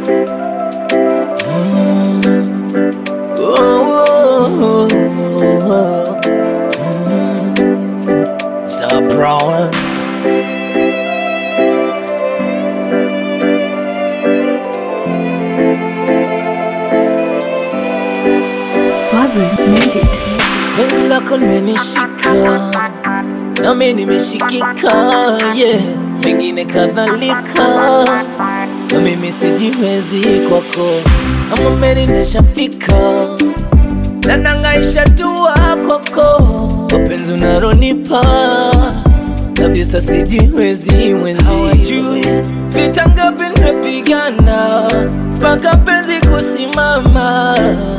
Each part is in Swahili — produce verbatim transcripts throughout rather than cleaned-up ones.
Oh, mm. Zabron. Swabri made it. Penzi lako limenishika na mimi nimeshikika, yeah. Mengine kadhalika na mimi sijiwezi kwako, kama meri nishafika na nangaisha tua kwako, wapenzi unaronipa kabisa sijiwezi mwenzi. Hawajui vita ngapi nimepigana mpaka penzi kusimama.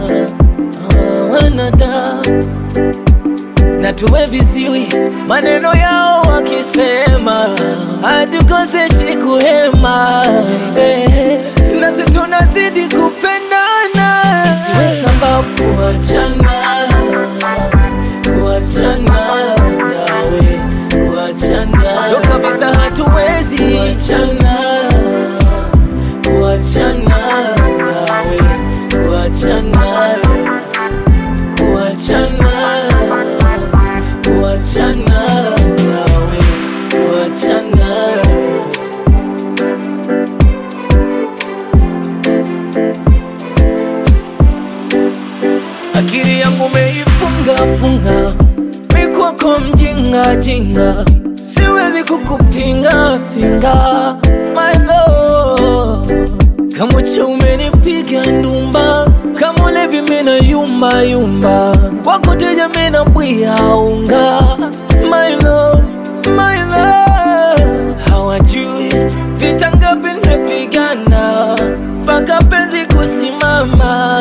Wanada na tuwe viziwi, maneno yao wakisema hatukoseshi kuhema, hey, nasi tunazidi kupendana, isiwe sababu kuachana, kuachana nawe, kuachana ndo kabisa hatuwezi kuachana, kuachana nawe, kuachana kuachana, kuachana nawe, kuachana. Akili yangu meifunga funga, mikwako mjinga jinga, siwezi kukupinga pinga, my love. Kama cha umenipiga ndumba, kama ulevi mina yumba yumba, wako teja mina bwia unga, my love, my love. Hawajui vita ngapi nimepigana mpaka penzi kusimama.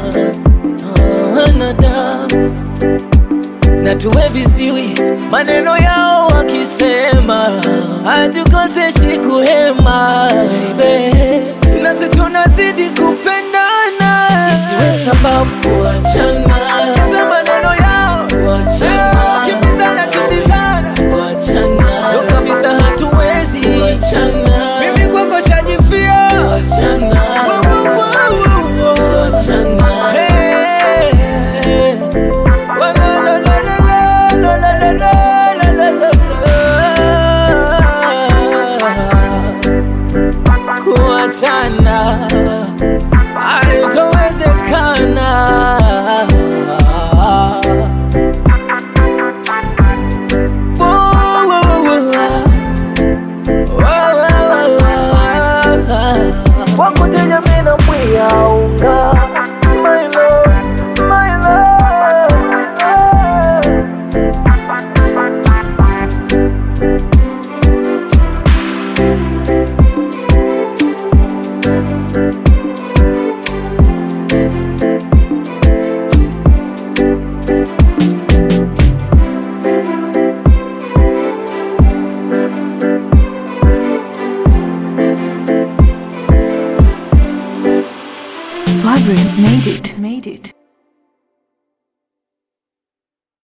Wanada na tuwe viziwi, maneno yao wakisema hatukoseshi kuhema, baby, nasi tunazidi kupendana, isiwe sababu kuachana, kisa maneno yao kuachana, kimbizana kimbizana kuachana, ndo kabisa hatuwezi kuachana, mimi kwako chajifia kuachana, kuachana, hey, la la la la la la la la la la, kuachana haitowezekana. Wako teja mina bwia unga, my love, my love, Swabri made it. Made it.